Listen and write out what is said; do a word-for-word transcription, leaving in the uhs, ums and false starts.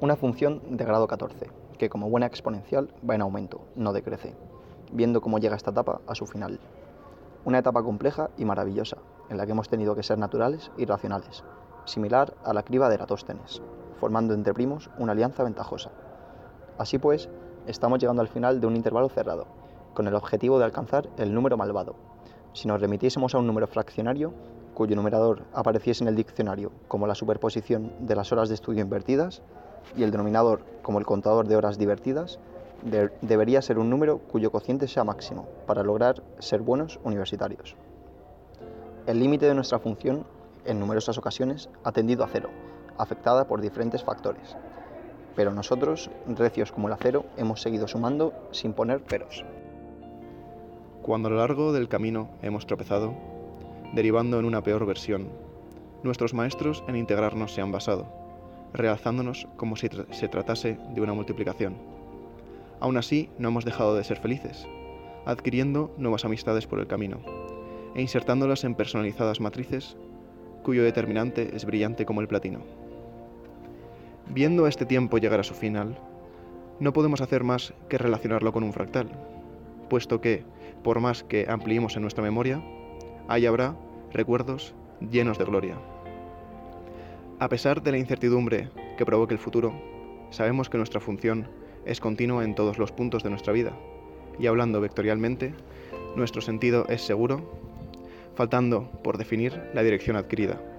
Una función de grado catorce, que como buena exponencial va en aumento, no decrece, viendo cómo llega esta etapa a su final. Una etapa compleja y maravillosa, en la que hemos tenido que ser naturales y racionales, similar a la criba de Eratóstenes, formando entre primos una alianza ventajosa. Así pues, estamos llegando al final de un intervalo cerrado, con el objetivo de alcanzar el número malvado. Si nos remitiésemos a un número fraccionario, cuyo numerador apareciese en el diccionario como la superposición de las horas de estudio invertidas y el denominador como el contador de horas divertidas, de- debería ser un número cuyo cociente sea máximo para lograr ser buenos universitarios. El límite de nuestra función, en numerosas ocasiones, ha tendido a cero, afectada por diferentes factores. Pero nosotros, recios como el acero, hemos seguido sumando sin poner peros. Cuando a lo largo del camino hemos tropezado, derivando en una peor versión, nuestros maestros en integrarnos se han basado, realzándonos como si tra- se tratase de una multiplicación. Aún así, no hemos dejado de ser felices, adquiriendo nuevas amistades por el camino, e insertándolas en personalizadas matrices, cuyo determinante es brillante como el platino. Viendo este tiempo llegar a su final, no podemos hacer más que relacionarlo con un fractal, puesto que, por más que ampliemos en nuestra memoria, ahí habrá recuerdos llenos de gloria. A pesar de la incertidumbre que provoque el futuro, sabemos que nuestra función es continua en todos los puntos de nuestra vida, y hablando vectorialmente, nuestro sentido es seguro, faltando por definir la dirección adquirida.